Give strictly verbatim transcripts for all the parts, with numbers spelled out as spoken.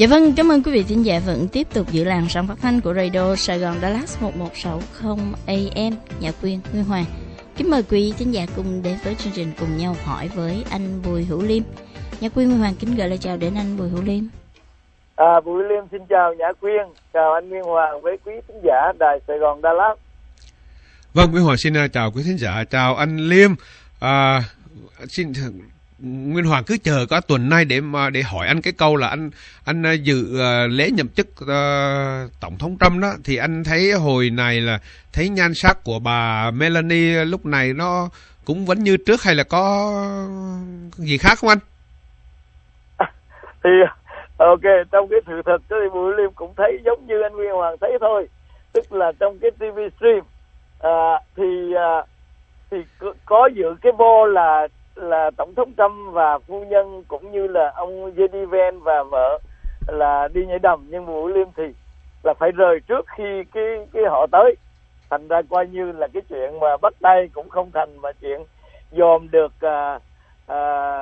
Dạ vâng, cảm ơn quý vị thính giả vẫn tiếp tục giữ làn sóng phát thanh của Radio Sài Gòn Dallas một một sáu không A M. Nhã Quyên, Nguyên Hoàng. Kính mời quý vị thính giả cùng đến với chương trình Cùng Nhau Hỏi với anh Bùi Hữu Liêm. Nhã Quyên, Nguyên Hoàng kính gửi lời chào đến anh Bùi Hữu Liêm. À, Bùi Liêm xin chào Nhã Quyên, chào anh Nguyên Hoàng với quý thính giả Đài Sài Gòn Dallas. Vâng, Nguyên Hoàng xin chào quý thính giả, chào anh Liêm. À, xin Nguyên Hoàng cứ chờ có tuần nay để mà để hỏi anh cái câu là anh anh dự uh, lễ nhậm chức uh, tổng thống Trump đó, thì anh thấy hồi này là thấy nhan sắc của bà Melania lúc này nó cũng vẫn như trước hay là có gì khác không anh? À, thì ok, trong cái sự thật thì Bùi Liêm cũng thấy giống như anh Nguyên Hoàng thấy thôi, tức là trong cái ti vi stream à, thì à, thì có dự cái bo là là tổng thống Trump và phu nhân cũng như là ông gi đi Vance và vợ là đi nhảy đầm, nhưng Bùi Liêm thì là phải rời trước khi cái cái họ tới, thành ra coi như là cái chuyện mà bắt tay cũng không thành, mà chuyện dòm được à, à,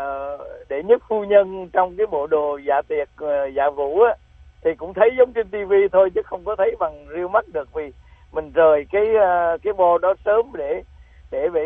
để nhất phu nhân trong cái bộ đồ dạ tiệc dạ vũ á thì cũng thấy giống trên tivi thôi, chứ không có thấy bằng real mắt được, vì mình rời cái cái bo đó sớm để để bị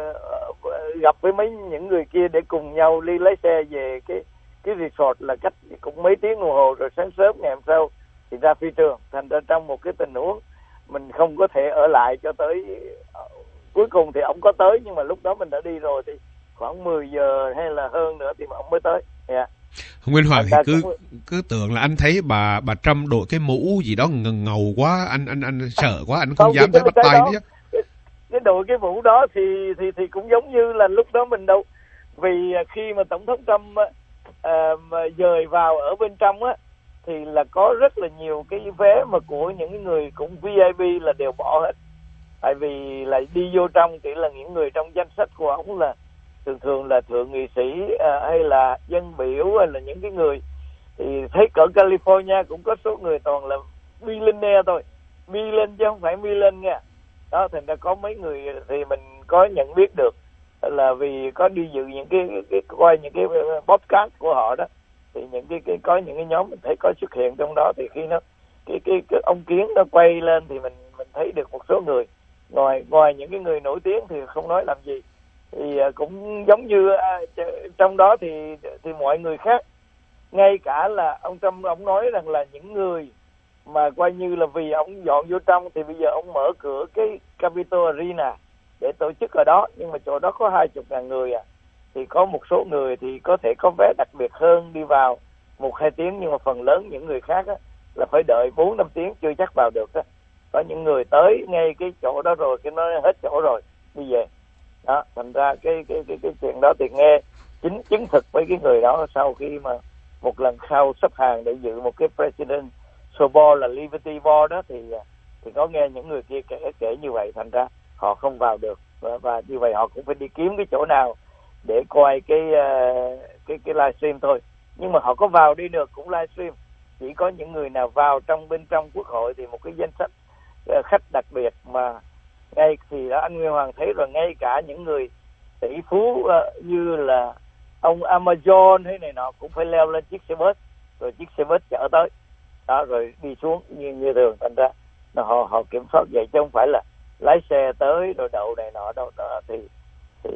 uh, gặp với mấy những người kia để cùng nhau đi lấy xe về cái cái resort là cách cũng mấy tiếng đồng hồ, rồi sáng sớm ngày hôm sau thì ra phi trường. Thành ra trong một cái tình huống mình không có thể ở lại cho tới uh, cuối cùng thì ông có tới, nhưng mà lúc đó mình đã đi rồi, thì khoảng mười giờ hay là hơn nữa thì mà ông mới tới. Yeah. Nguyên Hoàng thì cứ cũng... cứ tưởng là anh thấy bà bà Trump đội cái mũ gì đó ngần ngầu quá, anh anh anh sợ quá, anh không, không dám tới bắt tay nữa chứ. Cái đội cái mũ đó thì thì thì cũng giống như là lúc đó mình đâu, vì khi mà tổng thống Trump à, mà dời vào ở bên trong á thì là có rất là nhiều cái vé mà của những người cũng vê i pê là đều bỏ hết, tại vì là đi vô trong chỉ là những người trong danh sách của ông là thường thường là thượng nghị sĩ à, hay là dân biểu, hay là những cái người thì thấy cỡ California cũng có số người toàn là billionaire thôi, billion chứ không phải million nha. Đó, thành ra có mấy người thì mình có nhận biết được là vì có đi dự những cái, cái, cái coi những cái podcast của họ đó, thì những cái, cái có những cái nhóm mình thấy có xuất hiện trong đó, thì khi nó cái cái, cái ông kiến nó quay lên thì mình mình thấy được một số người, ngoài ngoài những cái người nổi tiếng thì không nói làm gì, thì cũng giống như à, trong đó thì thì mọi người khác, ngay cả là ông Trump ông nói rằng là những người mà coi như là vì ông dọn vô trong thì bây giờ ông mở cửa cái Capitol Arena để tổ chức ở đó, nhưng mà chỗ đó có hai chục ngàn người à, thì có một số người thì có thể có vé đặc biệt hơn đi vào một hai tiếng, nhưng mà phần lớn những người khác á, là phải đợi bốn năm tiếng chưa chắc vào được á. Có những người tới ngay cái chỗ đó rồi cái nó hết chỗ rồi đi về đó, thành ra cái cái cái cái chuyện đó thì nghe chính chứng thực với cái người đó sau khi mà một lần sau sắp hàng để dự một cái president so ball là Liberty Ball đó, thì thì có nghe những người kia kể kể như vậy, thành ra họ không vào được, và, và như vậy họ cũng phải đi kiếm cái chỗ nào để coi cái uh, cái cái livestream thôi, nhưng mà họ có vào đi được cũng livestream, chỉ có những người nào vào trong bên trong quốc hội thì một cái danh sách uh, khách đặc biệt mà ngay thì đó anh Nguyên Hoàng thấy rồi, ngay cả những người tỷ phú uh, như là ông Amazon hay này nọ cũng phải leo lên chiếc xe bus, rồi chiếc xe bus chở tới đó rồi đi xuống như như thường, thành ra họ họ kiểm soát vậy chứ không phải là lái xe tới rồi đậu này nọ đâu đó, thì thì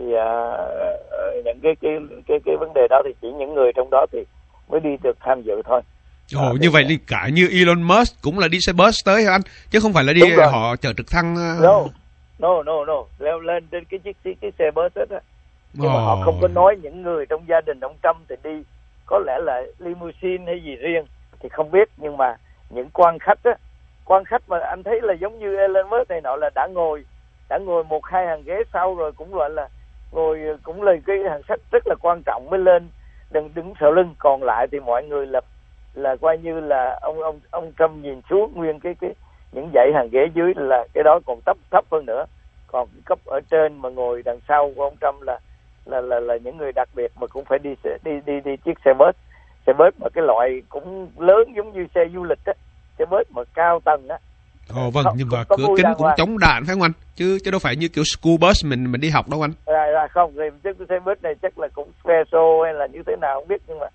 uh, những cái cái cái cái vấn đề đó thì chỉ những người trong đó thì mới đi được tham dự thôi. Ồ, à, như vậy thì cả như Elon Musk cũng là đi xe bus tới hả anh, chứ không phải là đi họ chở trực thăng? Uh... No, no, no, no, leo lên trên cái chiếc cái, cái xe bus hết á, nhưng oh. mà họ không có nói những người trong gia đình ông Trump thì đi có lẽ là limousine hay gì riêng thì không biết, nhưng mà những quan khách á, quan khách mà anh thấy là giống như Elon Musk này nọ là đã ngồi đã ngồi một hai hàng ghế sau rồi, cũng gọi là ngồi cũng là cái hàng sách rất là quan trọng mới lên đừng đứng sau lưng, còn lại thì mọi người là là coi như là ông ông ông Trump nhìn xuống nguyên cái cái những dãy hàng ghế dưới là cái đó còn thấp thấp hơn nữa, còn cấp ở trên mà ngồi đằng sau của ông Trump là là là là những người đặc biệt mà cũng phải đi đi đi đi chiếc xe bus, xe bus mà cái loại cũng lớn giống như xe du lịch á, xe bus mà cao tầng á. Ồ vâng, nhưng mà cửa kính cũng chống đạn phải không anh? Chứ chứ đâu phải như kiểu school bus mình mình đi học đâu anh. Là, là không, thì chiếc xe bus này chắc là cũng special hay là như thế nào không biết, nhưng mà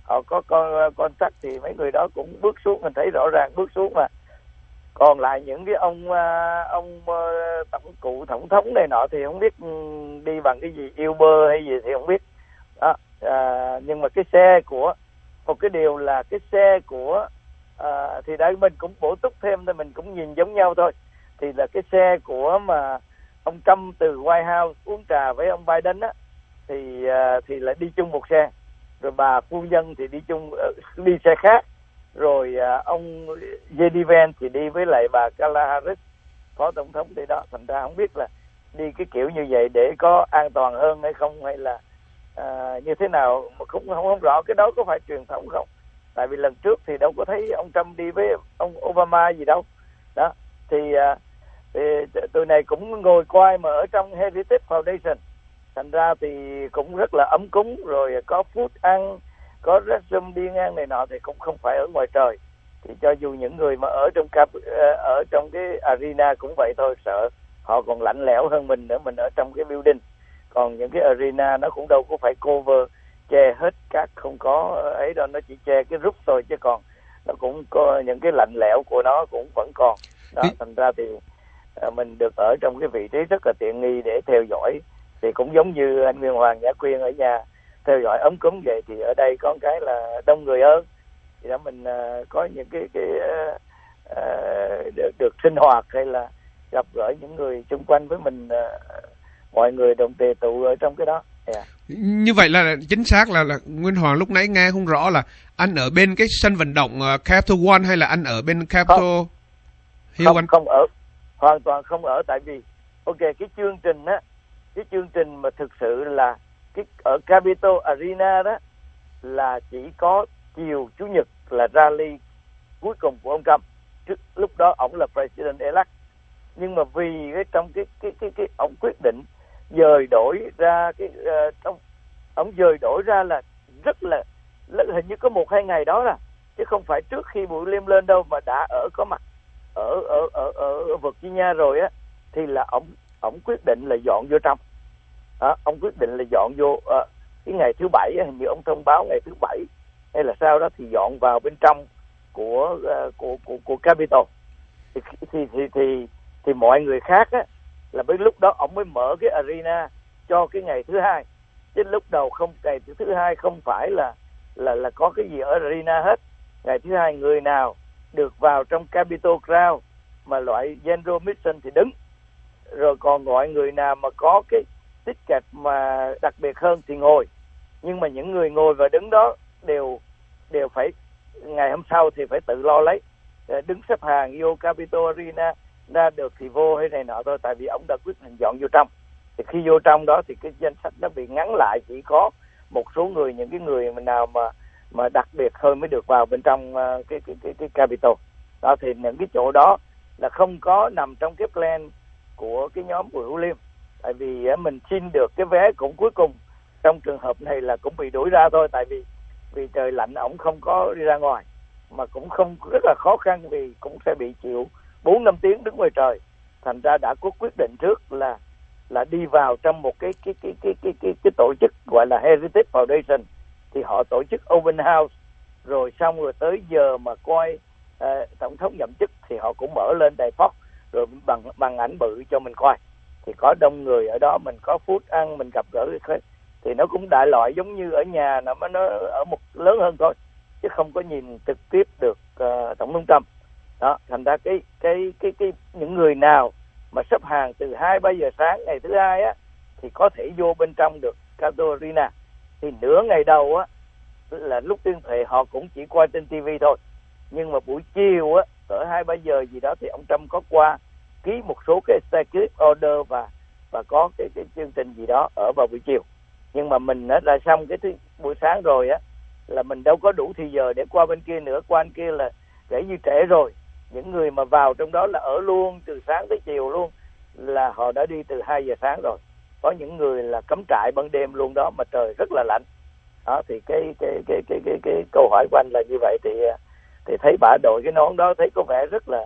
họ có con con sắt thì mấy người đó cũng bước xuống, mình thấy rõ ràng bước xuống mà. Còn lại những cái ông ông tổng cụ tổng thống này nọ thì không biết đi bằng cái gì, Uber hay gì thì không biết đó. À, nhưng mà cái xe của một cái điều là cái xe của à, thì đây mình cũng bổ túc thêm thì mình cũng nhìn giống nhau thôi, thì là cái xe của mà ông Trump từ White House uống trà với ông Biden á, thì à, thì lại đi chung một xe, rồi bà phu nhân thì đi chung đi xe khác, rồi à, ông jê đê Vance thì đi với lại bà Kamala Harris phó tổng thống thì đó. Thành ra không biết là đi cái kiểu như vậy để có an toàn hơn hay không, hay là à, như thế nào mà cũng không, không rõ cái đó có phải truyền thống không, tại vì lần trước thì đâu có thấy ông Trump đi với ông Obama gì đâu đó. Thì, à, thì tụi này cũng ngồi coi mà ở trong Heritage Foundation, thành ra thì cũng rất là ấm cúng, rồi có food ăn, có restroom đi ngang này nọ, thì cũng không phải ở ngoài trời. Thì cho dù những người mà ở trong cap, ở trong cái arena cũng vậy thôi, sợ họ còn lạnh lẽo hơn mình nữa, mình ở trong cái building. Còn những cái arena nó cũng đâu có phải cover che hết các, không có ấy đâu, nó chỉ che cái roof thôi, chứ còn nó cũng có những cái lạnh lẽo của nó cũng vẫn còn đó. Thành ra thì à, mình được ở trong cái vị trí rất là tiện nghi để theo dõi, thì cũng giống như anh Nguyên Hoàng, Nhã Quyên ở nhà theo dõi ấm cúng vậy, thì ở đây có cái là đông người hơn, thì đó mình uh, có những cái cái uh, uh, được, được sinh hoạt hay là gặp gỡ những người xung quanh với mình, uh, mọi người đồng tề tụ ở trong cái đó. Yeah. Như vậy là chính xác là, là Nguyên Hoàng lúc nãy nghe không rõ là anh ở bên cái sân vận động uh, Capital One hay là anh ở bên Capital Hill? Không, không ở, hoàn toàn không ở, tại vì ok cái chương trình á, cái chương trình mà thực sự là cái ở Capitol Arena đó là chỉ có chiều chủ nhật là rally cuối cùng của ông Trump. Trước lúc đó ông là president elect, nhưng mà vì cái trong cái cái cái cái ông quyết định dời đổi ra cái uh, trong ông dời đổi ra là rất là, là hình như có một hai ngày đó là, chứ không phải trước khi buổi liêm lên đâu, mà đã ở có mặt ở ở ở ở Virginia rồi á, thì là ông ông quyết định là dọn vô trong. Đó, ông quyết định là dọn vô uh, cái ngày thứ bảy, hình như ông thông báo ngày thứ bảy hay là sao đó, thì dọn vào bên trong của uh, của của của Capitol. Thì thì thì thì, thì mọi người khác á là bên lúc đó ông mới mở cái arena cho cái ngày thứ hai, chứ lúc đầu không, ngày thứ hai không phải là là là có cái gì ở arena hết. Ngày thứ hai người nào được vào trong Capitol Ground mà loại general mission thì đứng, rồi còn mọi người nào mà có cái ticket mà đặc biệt hơn thì ngồi. Nhưng mà những người ngồi và đứng đó đều đều phải ngày hôm sau thì phải tự lo lấy, đứng xếp hàng vô Capitol Arena, ra được thì vô hay này nọ thôi, tại vì ông đã quyết định dọn vô trong. Thì khi vô trong đó thì cái danh sách nó bị ngắn lại, chỉ có một số người, những cái người nào mà mà đặc biệt hơn mới được vào bên trong uh, cái cái cái cái Capitol đó. Thì những cái chỗ đó là không có nằm trong cái plan của cái nhóm của Hữu Liêm, tại vì uh, mình xin được cái vé cũng cuối cùng trong trường hợp này là cũng bị đuổi ra thôi, tại vì vì trời lạnh ổng không có đi ra ngoài, mà cũng không, rất là khó khăn vì cũng sẽ bị chịu bốn năm tiếng đứng ngoài trời. Thành ra đã có quyết định trước là là đi vào trong một cái cái cái cái cái cái, cái tổ chức gọi là Heritage Foundation, thì họ tổ chức open house, rồi xong rồi tới giờ mà coi uh, tổng thống nhậm chức thì họ cũng mở lên đài Fox rồi bằng bằng ảnh bự cho mình coi, thì có đông người ở đó, mình có food ăn, mình gặp gỡ thì nó cũng đại loại giống như ở nhà, nó nó ở một lớn hơn thôi, chứ không có nhìn trực tiếp được uh, tổng thống Trump đó. Thành ra cái cái cái cái những người nào mà xếp hàng từ hai ba giờ sáng ngày thứ hai á thì có thể vô bên trong được Capitol Arena. Thì nửa ngày đầu á là lúc tuyên thệ họ cũng chỉ coi trên ti vi thôi, nhưng mà buổi chiều á ở hai ba giờ gì đó thì ông Trump có qua ký một số cái executive order và và có cái cái chương trình gì đó ở vào buổi chiều. Nhưng mà mình á là xong cái thứ, buổi sáng rồi á là mình đâu có đủ thì giờ để qua bên kia nữa, qua bên kia là kể như trễ rồi. Những người mà vào trong đó là ở luôn từ sáng tới chiều luôn, là họ đã đi từ hai giờ sáng rồi. Có những người là cắm trại ban đêm luôn đó, mà trời rất là lạnh đó. Thì cái cái cái cái cái, cái câu hỏi của anh là như vậy, thì thì thấy bả đội cái nón đó thấy có vẻ rất là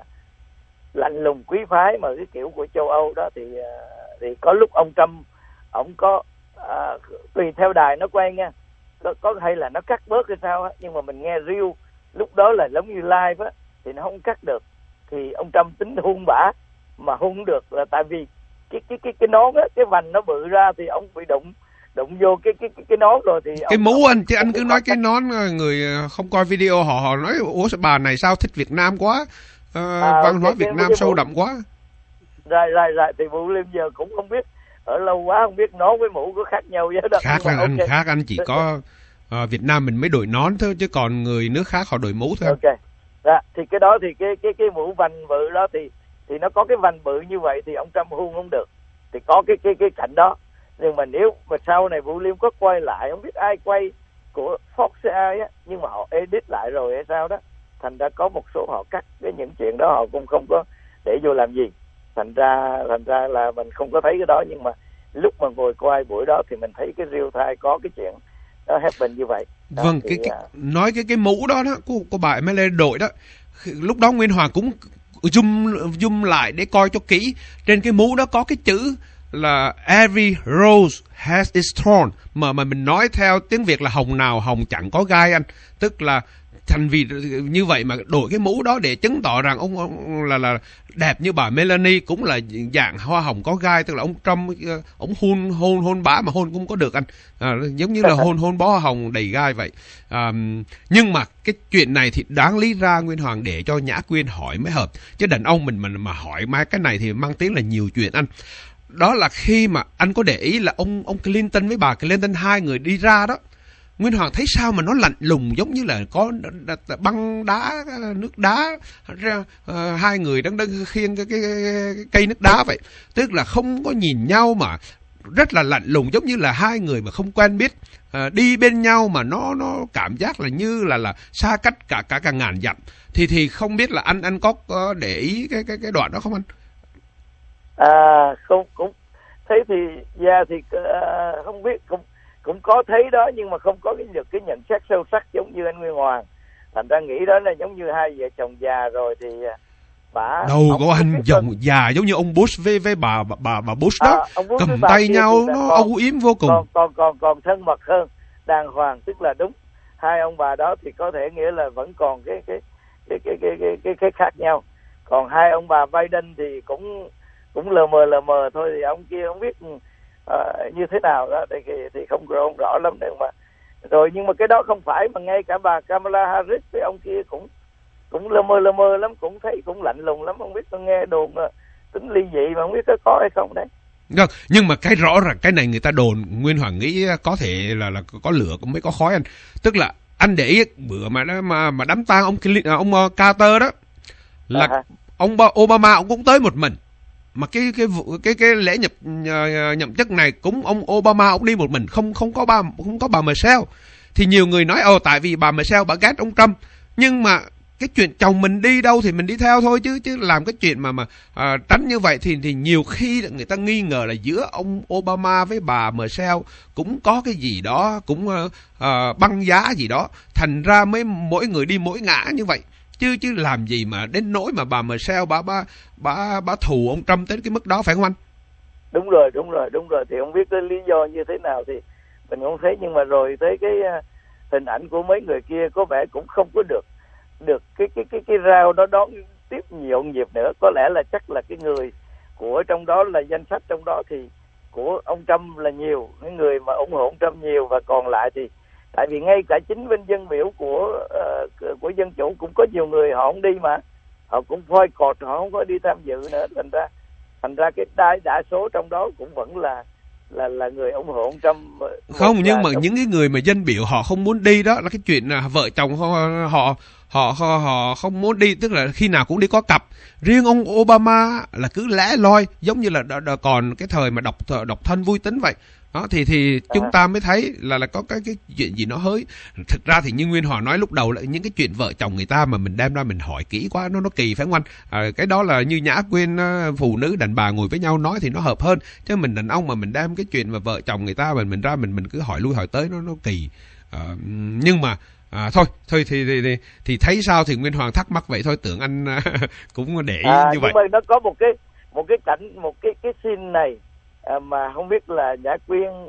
lạnh lùng quý phái, mà cái kiểu của châu Âu đó. Thì thì có lúc ông Trump ổng có à, tùy theo đài nó quay nha, có, có hay là nó cắt bớt hay sao á, nhưng mà mình nghe riêu lúc đó là giống như live á thì nó không cắt được, thì ông Trump tính hôn bả mà hôn không được là tại vì cái cái cái cái nón á, cái vành nó bự ra thì ông bị đụng đụng vô cái cái cái, cái nón rồi thì cái ông, mũ ông, anh chứ anh cứ nói cái nón, người không coi video họ họ nói ủa sao bà này sao thích Việt Nam quá, uh, à, văn hóa Việt Nam sâu mũ, đậm quá. Rồi rồi rồi thì Vũ Liêm giờ cũng không biết, ở lâu quá không biết nón với mũ có khác nhau với đó. Khác anh, okay. anh khác anh chỉ có uh, Việt Nam mình mới đội nón thôi, chứ còn người nước khác họ đội mũ thôi. Ok. Dạ, thì cái đó thì cái cái cái mũ vành bự đó thì thì nó có cái vành bự như vậy thì ông Trump hôn không được, thì có cái cái cái cảnh đó. Nhưng mà nếu mà sau này Vũ Liêm có quay lại, không biết ai quay của Fox hay ai á, nhưng mà họ edit lại rồi hay sao đó, thành ra có một số họ cắt cái những chuyện đó họ cũng không có để vô làm gì, thành ra thành ra là mình không có thấy cái đó. Nhưng mà lúc mà ngồi quay buổi đó thì mình thấy cái real time có cái chuyện nó happen như vậy đó. Vâng, thì, cái, cái nói cái cái mũ đó đó của, của bà em lên đội đó, lúc đó Nguyên Hoàng cũng zoom zoom lại để coi cho kỹ, trên cái mũ đó có cái chữ là every rose has its thorn, mà mà mình nói theo tiếng Việt là hồng nào hồng chẳng có gai anh, tức là thành vì như vậy mà đổi cái mũ đó để chứng tỏ rằng ông, ông là là đẹp như bà Melania cũng là dạng hoa hồng có gai, tức là ông Trump ông hôn hôn hôn bá mà hôn cũng có được anh, à, giống như là hôn hôn bó hoa hồng đầy gai vậy. À, nhưng mà cái chuyện này thì đáng lý ra Nguyên Hoàng để cho Nhã Quyên hỏi mới hợp, chứ đàn ông mình mình mà hỏi mai cái này thì mang tiếng là nhiều chuyện anh. Đó là khi mà anh có để ý là ông ông Clinton với bà Clinton hai người đi ra đó, Nguyên Hoàng thấy sao mà nó lạnh lùng, giống như là có băng đá, nước đá, uh, hai người đang đang khiêng cái, cái, cái cây nước đá vậy, tức là không có nhìn nhau mà rất là lạnh lùng, giống như là hai người mà không quen biết, uh, đi bên nhau mà nó nó cảm giác là như là là xa cách cả cả cả ngàn dặm. Thì thì không biết là anh anh có, có để ý cái cái cái đoạn đó không anh? À không, cũng thế thì ra yeah, thì uh, không biết, cũng cũng có thấy đó, nhưng mà không có cái được cái nhận xét sâu sắc giống như anh Nguyên Hoàng. Thành ra nghĩ đó là giống như hai vợ chồng già rồi thì bà đâu có anh chồng con... già giống như ông Bush với với bà bà bà Bush đó, à, Bush cầm tay nhau nó còn, âu yếm vô cùng, còn còn còn còn thân mật hơn, đàng hoàng, tức là đúng hai ông bà đó thì có thể nghĩa là vẫn còn cái cái cái cái cái cái cái, cái khác nhau. Còn hai ông bà Biden thì cũng cũng lờ mờ lờ mờ thôi, thì ông kia không biết uh, như thế nào đó thì thì không không rõ lắm nhưng mà rồi, nhưng mà cái đó không phải mà ngay cả bà Kamala Harris với ông kia cũng cũng lờ mờ lờ mờ lắm, cũng thấy cũng lạnh lùng lắm, không biết tôi nghe đồn uh, tính ly dị mà không biết có có hay không đấy. Được, nhưng mà cái rõ ràng cái này người ta đồn, Nguyên Hoàng nghĩ có thể là là có lửa cũng mới có khói anh, tức là anh để ý bữa mà mà mà đám tang ông ông Carter đó là à, ông Obama ông cũng tới một mình, mà cái cái cái cái lễ nhập nhậm chức này cũng ông Obama ông đi một mình, không không có bà không có bà Michelle. Thì nhiều người nói ồ tại vì bà Michelle bà ghét ông Trump, nhưng mà cái chuyện chồng mình đi đâu thì mình đi theo thôi, chứ chứ làm cái chuyện mà mà à, tránh như vậy thì thì nhiều khi người ta nghi ngờ là giữa ông Obama với bà Michelle cũng có cái gì đó, cũng uh, uh, băng giá gì đó, thành ra mới mỗi người đi mỗi ngã như vậy. Chứ chứ làm gì mà đến nỗi mà bà Michelle bà bà bà bà thù ông Trump tới cái mức đó, phải không anh? Đúng rồi, đúng rồi, đúng rồi. Thì không biết cái lý do như thế nào thì mình không thấy, nhưng mà rồi tới cái uh, hình ảnh của mấy người kia có vẻ cũng không có được được cái cái cái cái rao đó đón tiếp nhộn nhịp nữa. Có lẽ là chắc là cái người của trong đó là danh sách trong đó thì của ông Trump là nhiều, cái người mà ủng hộ ông Trump nhiều, và còn lại thì tại vì ngay cả chính bên dân biểu của uh, của dân chủ cũng có nhiều người họ không đi, mà họ cũng phoi cột, họ không có đi tham dự nữa, thành ra thành ra cái đa đa số trong đó cũng vẫn là là là người ủng hộ ông Trump. Không, nhưng mà những cái người mà dân biểu họ không muốn đi đó là cái chuyện là vợ chồng họ họ họ họ, họ không muốn đi, tức là khi nào cũng đi có cặp. Riêng ông Obama là cứ lẻ loi, giống như là đ, đ, còn cái thời mà độc độc thân vui tính vậy. Đó thì thì chúng ta mới thấy là là có cái cái chuyện gì nó hơi. Thực ra thì như Nguyên Hoàng nói lúc đầu là những cái chuyện vợ chồng người ta mà mình đem ra mình hỏi kỹ quá nó nó kỳ, phải không anh? À, cái đó là như Nhã Quyên, phụ nữ đàn bà ngồi với nhau nói thì nó hợp hơn, chứ mình đàn ông mà mình đem cái chuyện mà vợ chồng người ta mình mình ra mình mình cứ hỏi lui hỏi tới nó nó kỳ. À, nhưng mà à, thôi thôi thì, thì thì thì thấy sao thì Nguyên Hoàng thắc mắc vậy thôi, tưởng anh cũng để ý à, như vậy. Nhưng mà nó có một cái một cái cảnh một cái cái scene này à, mà không biết là Nhã Quyên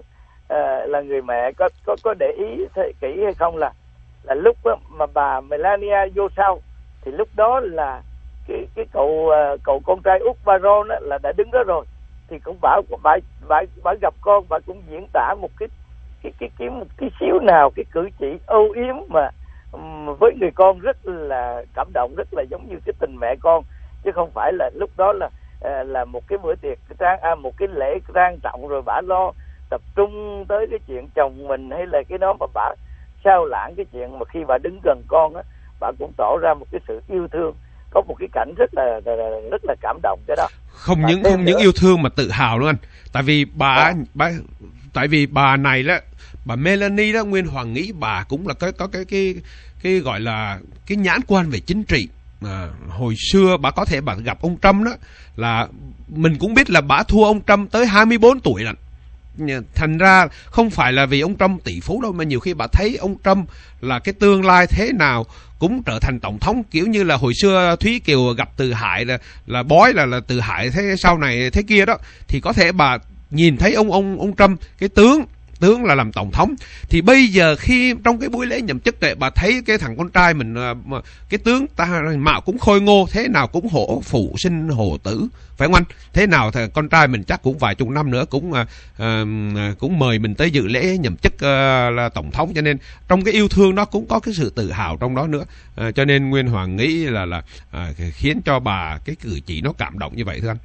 uh, là người mẹ có có có để ý kỹ hay không, là là lúc đó mà bà Melania vô sau thì lúc đó là cái cái cậu uh, cậu con trai út Baron á, là đã đứng đó rồi, thì cũng bảo bà bà bà gặp con, bà cũng diễn tả một cái cái cái cái một cái xíu nào cái cử chỉ âu yếm mà um, với người con rất là cảm động, rất là giống như cái tình mẹ con, chứ không phải là lúc đó là uh, là một cái bữa tiệc trang à, một cái lễ trang trọng rồi bà lo tập trung tới cái chuyện chồng mình hay là cái đó, mà bà sao lãng cái chuyện mà khi bà đứng gần con á, bà cũng tỏ ra một cái sự yêu thương, có một cái cảnh rất là, là, là rất là cảm động cái đó. Không và những không những yêu thương mà tự hào luôn anh. Tại vì bà, à. bà tại vì bà này đó, bà Melanie đó, Nguyên Hoàng nghĩ bà cũng là có có cái cái cái gọi là cái nhãn quan về chính trị. À, hồi xưa bà có thể bà gặp ông Trump đó, là mình cũng biết là bà thua ông Trump tới hai mươi bốn tuổi lận. Thành ra không phải là vì ông Trump tỷ phú đâu, mà nhiều khi bà thấy ông Trump là cái tương lai thế nào cũng trở thành tổng thống, kiểu như là hồi xưa Thúy Kiều gặp Từ Hải là là bói là là Từ Hải thế sau này thế kia đó, thì có thể bà nhìn thấy ông ông ông Trump cái tướng tướng là làm tổng thống. Thì bây giờ khi trong cái buổi lễ nhậm chức này, bà thấy cái thằng con trai mình mà cái tướng ta mạo cũng khôi ngô, thế nào cũng hổ phụ sinh hổ tử, phải không anh? Thế nào thì con trai mình chắc cũng vài chục năm nữa cũng uh, uh, cũng mời mình tới dự lễ nhậm chức uh, là tổng thống, cho nên trong cái yêu thương nó cũng có cái sự tự hào trong đó nữa. Uh, cho nên Nguyên Hoàng nghĩ là là uh, khiến cho bà cái cử chỉ nó cảm động như vậy thưa anh.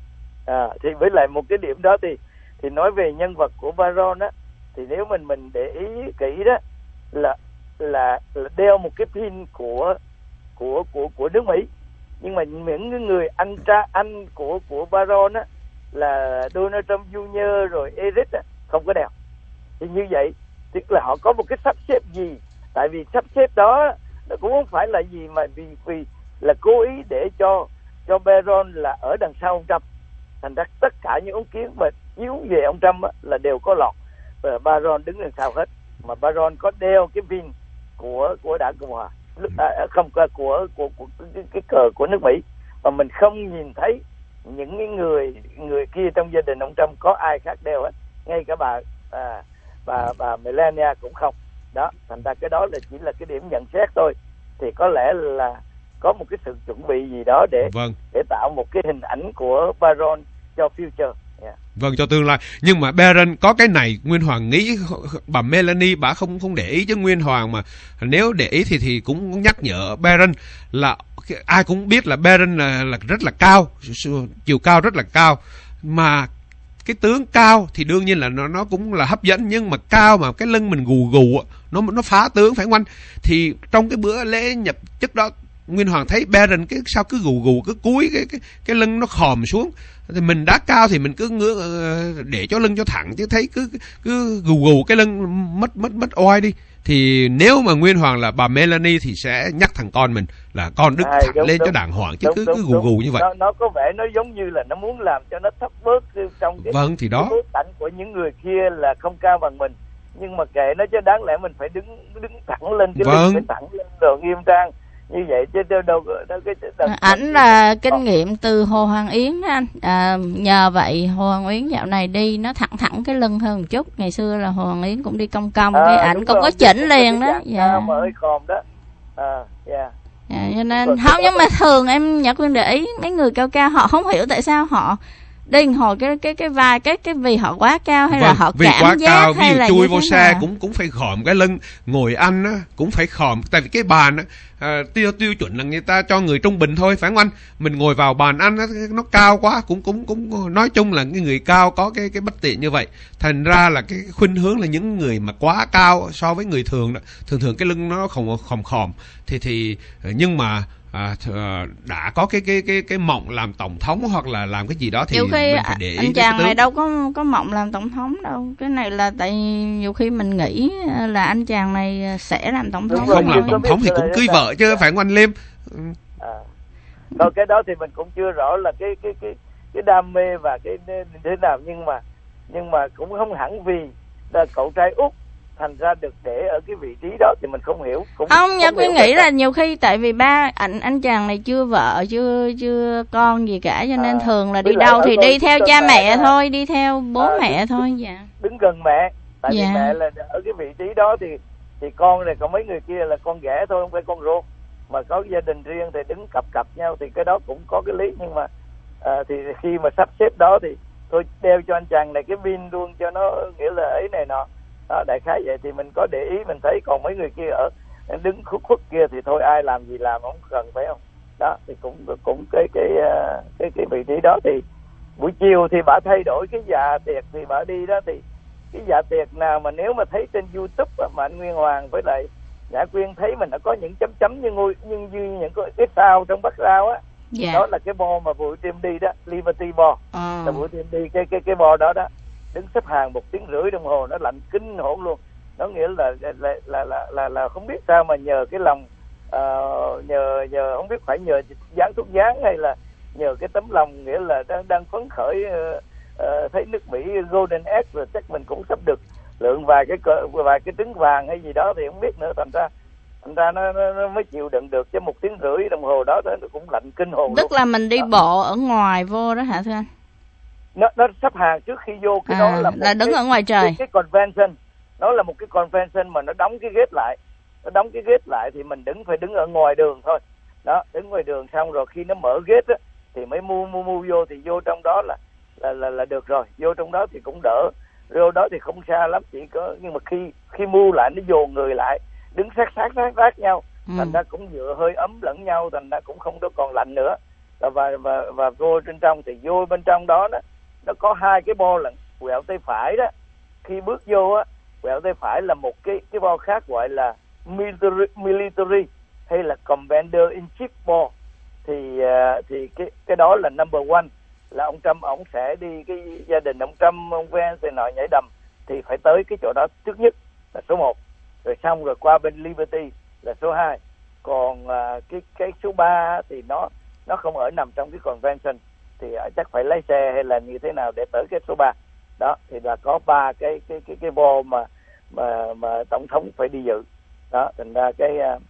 À, thì với lại một cái điểm đó thì thì nói về nhân vật của Baron á, thì nếu mình mình để ý kỹ đó là là, là đeo một cái pin của của của của nước Mỹ, nhưng mà những người anh cha anh của của Baron á là Donald Trump Junior rồi Eric á, không có đeo. Thì như vậy tức là họ có một cái sắp xếp gì, tại vì sắp xếp đó nó cũng không phải là gì mà vì vì là cố ý để cho cho Baron là ở đằng sau ông Trump. Thành ra tất cả những ống kiến mà chiếu về ông Trump á, là đều có lọt và Baron đứng đằng sau hết, mà Baron có đeo cái pin của của đảng Cộng hòa, à, không của của, của, của cái, cái cờ của nước Mỹ, mà mình không nhìn thấy những cái người người kia trong gia đình ông Trump có ai khác đeo hết, ngay cả bà à, bà bà Melania cũng không. Đó, thành ra cái đó là chỉ là cái điểm nhận xét thôi, thì có lẽ là có một cái sự chuẩn bị gì đó để vâng. để tạo một cái hình ảnh của Baron cho future. Yeah. Vâng, cho tương lai. Nhưng mà Baron có cái này, Nguyên Hoàng nghĩ bà Melanie bà không không để ý, chứ Nguyên Hoàng mà nếu để ý thì thì cũng nhắc nhở Baron là ai cũng biết là Baron là, là rất là cao, chiều cao rất là cao, mà cái tướng cao thì đương nhiên là nó nó cũng là hấp dẫn, nhưng mà cao mà cái lưng mình gù gù nó nó phá tướng, phải không anh? Thì trong cái bữa lễ nhập chức đó, Nguyên Hoàng thấy Baron cái sao cứ gù gù, cứ cúi cái cái cái lưng nó khòm xuống. Thì mình đá cao thì mình cứ ngứa để cho lưng cho thẳng, chứ thấy cứ cứ gù gù cái lưng mất mất mất oai đi. Thì nếu mà Nguyên Hoàng là bà Melanie thì sẽ nhắc thằng con mình là con đứng à, thẳng đúng, lên đúng, cho đàng hoàng, chứ đúng, cứ, đúng, cứ gù gù như vậy. Nó, nó có vẻ nó giống như là nó muốn làm cho nó thấp bớt trong cái, vâng, thì đó. cái bối cảnh của những người kia là không cao bằng mình. Nhưng mà kệ nó, chứ đáng lẽ mình phải đứng đứng thẳng lên, cái vâng. lưng phải thẳng lên rồi nghiêm trang như vậy, chứ đâu đâu, đâu cái đâu, ảnh là kinh nghiệm từ Hồ Hoàng Yến anh, à, nhờ vậy Hồ Hoàng Yến dạo này đi nó thẳng thẳng cái lưng hơn một chút. Ngày xưa là Hồ Hoàng Yến cũng đi công công à, cái ảnh cũng rồi, có chỉnh liền đó. Dạ. Mà hơi khòm đó. À, yeah. Dạ, cho nên không, nhưng mà thường em Nhật Quyên để ý mấy người cao cao họ không hiểu tại sao họ đi hồi cái cái cái vai cái cái vì họ quá cao hay vâng, là họ vì cảm quá giác cao, hay ví là dụ chui vô xe nào? cũng cũng phải khòm cái lưng, ngồi ăn á cũng phải khòm, tại vì cái bàn á à, tiêu tiêu chuẩn là người ta cho người trung bình thôi, phải không anh? Mình ngồi vào bàn ăn á, nó cao quá cũng cũng cũng nói chung là cái người cao có cái cái bất tiện như vậy. Thành ra là cái khuynh hướng là những người mà quá cao so với người thường đó, thường thường cái lưng nó khòm khòm khòm thì thì nhưng mà À, đã có cái cái cái cái mộng làm tổng thống hoặc là làm cái gì đó thì nhiều khi mình phải để ý anh chàng này đâu có có mộng làm tổng thống đâu. Cái này là tại nhiều khi mình nghĩ là anh chàng này sẽ làm tổng thống. Không làm tổng thống thì cũng cưới vợ chứ, phải không anh Liêm? À. Còn cái đó thì mình cũng chưa rõ là cái cái cái cái đam mê và cái thế nào, nhưng mà nhưng mà cũng không hẳn vì là cậu trai út thành ra được để ở cái vị trí đó thì mình không hiểu. Cũng không, Nhật Quyên nghĩ là nhiều khi tại vì ba anh anh chàng này chưa vợ chưa chưa con gì cả, cho nên à, thường là đi đâu thì đi theo cha mẹ thôi, đi theo bố à, mẹ đứng, thôi. Dạ. Đứng gần mẹ, Tại Dạ. vì mẹ là ở cái vị trí đó thì thì con này còn mấy người kia là con ghẻ thôi, không phải con ruột, mà có gia đình riêng thì đứng cặp cặp nhau thì cái đó cũng có cái lý. Nhưng mà à, thì khi mà sắp xếp đó thì tôi đeo cho anh chàng này cái pin luôn cho nó nghĩa là ấy này nọ đó, đại khái vậy. Thì mình có để ý mình thấy, còn mấy người kia ở đứng khuất khuất kia thì thôi ai làm gì làm, không cần, phải không? Đó thì cũng cũng cái cái cái cái vị trí đó. Thì buổi chiều thì bà thay đổi cái dạ tiệc thì bà đi đó, thì cái dạ tiệc nào mà nếu mà thấy trên YouTube mà anh Nguyên Hoàng với lại Nhã Quyên thấy mình đã có những chấm chấm như ngôi như, như những cái sao trong bát rau á, Dạ. đó là cái bo mà buổi team đi đó, Liberty bo. Ờ. Là buổi team đi cái cái cái bo đó đó, đứng xếp hàng một tiếng rưỡi đồng hồ, nó lạnh kinh hồn luôn. Nó nghĩa là là là là là, là không biết sao mà nhờ cái lòng uh, nhờ nhờ không biết phải nhờ dán thuốc dán hay là nhờ cái tấm lòng, nghĩa là đang đang phấn khởi uh, uh, thấy nước Mỹ Golden Egg rồi chắc mình cũng sắp được lượng vài cái cờ, vài cái trứng vàng hay gì đó thì không biết nữa. Thành ra thành ra nó, nó, nó mới chịu đựng được, chứ một tiếng rưỡi đồng hồ đó nó cũng lạnh kinh hồn. Tức luôn. là mình đi bộ ở ngoài vô đó hả thưa anh? Nó nó sắp hàng trước khi vô cái À, đó là, là đứng cái, ở ngoài trời. cái, cái convention. Nó là một cái convention mà nó đóng cái gate lại. Nó đóng cái gate lại thì mình đứng phải đứng ở ngoài đường thôi. Đó, đứng ngoài đường xong rồi khi nó mở gate á thì mới mua mua mua vô, thì vô trong đó là là là, là được rồi. Vô trong đó thì cũng đỡ. Vô đó thì không xa lắm, chỉ có nhưng mà khi khi mua lại nó dồn người lại, đứng sát sát sát sát nhau, Ừ. thành ra cũng dựa hơi ấm lẫn nhau, thành ra cũng không có còn lạnh nữa. Và và và, và vô bên trong thì vô bên trong đó đó nó có hai cái bo lận, quẹo tay phải đó. Khi bước vô á, quẹo tay phải là một cái cái bo khác gọi là military, military hay là commander in chief bo. Thì uh, thì cái cái đó là number one, là ông Trump ổng sẽ đi, cái gia đình ông Trump, ông Vance này nọ nhảy đầm thì phải tới cái chỗ đó trước nhất là số một, rồi xong rồi qua bên Liberty là số hai. Còn uh, cái cái số ba thì nó nó không ở nằm trong cái convention, thì uh, chắc phải lấy xe hay là như thế nào để tới cái số ba. Đó thì là có ba cái cái cái cái bo mà mà mà tổng thống phải đi dự. Đó thành ra cái uh,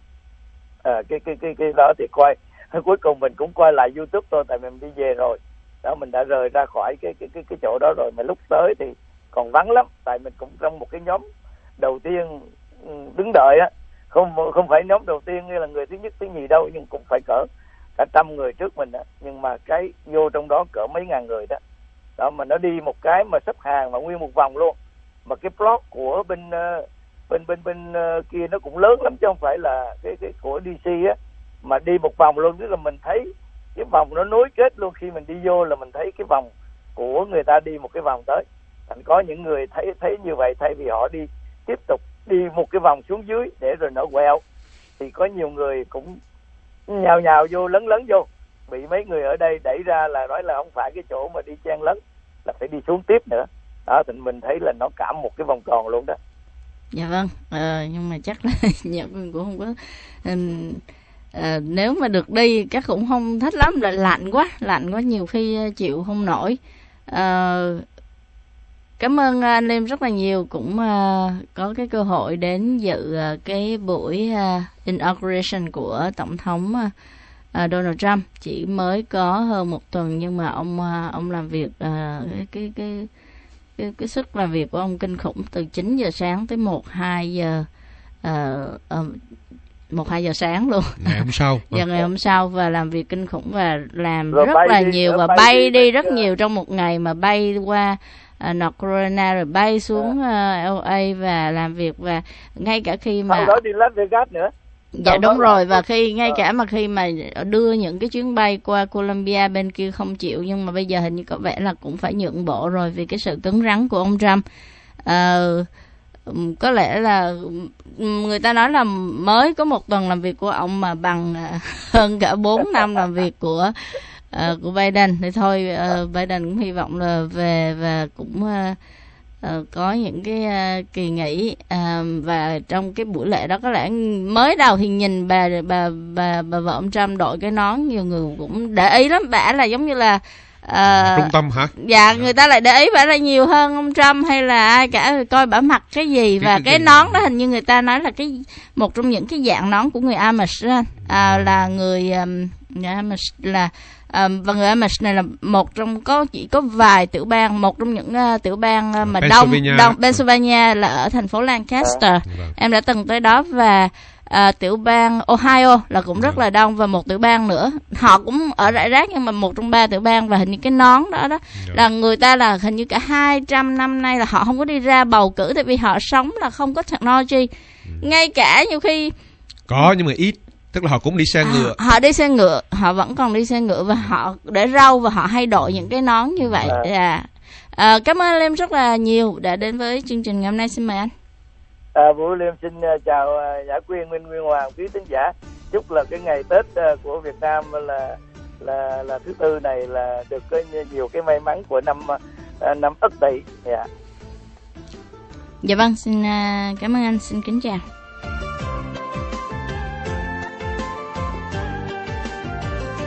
uh, cái cái cái cái đó thì coi cuối cùng mình cũng quay lại YouTube thôi, tại mình đi về rồi. Đó mình đã rời ra khỏi cái cái cái cái chỗ đó rồi, mà lúc tới thì còn vắng lắm, tại mình cũng trong một cái nhóm đầu tiên đứng đợi á, không không phải nhóm đầu tiên như là người thứ nhất thứ nhì đâu, nhưng cũng phải cỡ cả trăm người trước mình á, nhưng mà cái vô trong đó cỡ mấy ngàn người đó. Đó mà nó đi một cái mà xếp hàng mà nguyên một vòng luôn, mà cái block của bên uh, bên bên bên uh, kia nó cũng lớn lắm chứ không phải là cái cái của đê xê á, mà đi một vòng luôn, tức là mình thấy cái vòng nó nối kết luôn. Khi mình đi vô là mình thấy cái vòng của người ta đi một cái vòng tới. Thành có những người thấy thấy như vậy, thay vì họ đi tiếp tục đi một cái vòng xuống dưới để rồi nó quẹo, thì có nhiều người cũng nhào nhào vô, lấn lấn vô, bị mấy người ở đây đẩy ra là nói là không phải cái chỗ mà đi chen lấn, là phải đi xuống tiếp nữa. Đó thì mình thấy là nó cả một cái vòng tròn luôn đó. Dạ vâng, ờ, nhưng mà chắc là Nhã Quyên cũng không có um, uh, nếu mà được đi chắc cũng không thích lắm, là lạnh quá, lạnh quá nhiều khi chịu không nổi. Uh, cảm ơn anh Liêm rất là nhiều, cũng uh, có cái cơ hội đến dự uh, cái buổi uh, inauguration của tổng thống uh, uh, Donald Trump. Chỉ mới có hơn một tuần nhưng mà ông uh, ông làm việc uh, cái cái cái cái cái sức làm việc của ông kinh khủng, từ chín giờ sáng tới một hai giờ uh, uh, một hai giờ sáng luôn. Ngày hôm sau. Và ngày hôm sau, và làm việc kinh khủng và làm Rồi rất bay là đi, nhiều và bay bay đi, đi bay rất đi. nhiều trong một ngày, mà bay qua uh, North Carolina rồi bay xuống uh, lờ a và làm việc, và ngay cả khi mà Sau đó đi Las Vegas nữa. dạ Sau đúng đó rồi, là- và khi ngay Ờ. cả mà khi mà đưa những cái chuyến bay qua Colombia bên kia không chịu, nhưng mà bây giờ hình như có vẻ là cũng phải nhượng bộ rồi vì cái sự cứng rắn của ông Trump. Ờ, ừm, có lẽ là ừm, người ta nói là mới có một tuần làm việc của ông mà bằng à, hơn cả bốn năm làm việc của à, của Biden. Thì thôi à, Biden cũng hy vọng là về và cũng à, à, có những cái à, kỳ nghỉ, à, và trong cái buổi lễ đó có lẽ mới đầu thì nhìn bà bà bà bà vợ ông Trump đội cái nón, nhiều người cũng để ý lắm, bả là giống như là à, Trung tâm hả? dạ, người ta lại để ý bả là nhiều hơn ông Trump hay là ai cả, coi bả mặc cái gì. Cái- Và cái- cái cái- nón đó hình như người ta nói là cái một trong những cái dạng nón của người Amish đó, anh. À, là người um, người Amish là À, và người Amish này là một trong có chỉ có vài tiểu bang, một trong những uh, tiểu bang uh, mà đông đông Pennsylvania là ở thành phố Lancaster. À. Em đã từng tới đó, và uh, tiểu bang Ohio là cũng rất là đông, và một tiểu bang nữa họ cũng ở rải rác, nhưng mà một trong ba tiểu bang. Và hình như cái nón đó đó là người ta là hình như cả hai trăm năm nay là họ không có đi ra bầu cử, tại vì họ sống là không có technology. Ngay cả nhiều khi có nhưng mà ít. Tức là họ cũng đi xe ngựa. À, họ đi xe ngựa, họ vẫn còn đi xe ngựa, và họ để râu, và họ hay đội những cái nón như vậy. À, à, cảm ơn anh Liêm rất là nhiều đã đến với chương trình ngày hôm nay. Xin mời anh. À, Vũ Liêm xin uh, chào uh, Nhã Quyên, Minh Nguyên Hoàng, quý thính giả. Chúc là cái ngày Tết uh, của Việt Nam là là là thứ tư này là được có nhiều cái may mắn của năm uh, năm Ất Tỵ. Dạ. Dạ vâng, xin uh, cảm ơn anh, xin kính chào.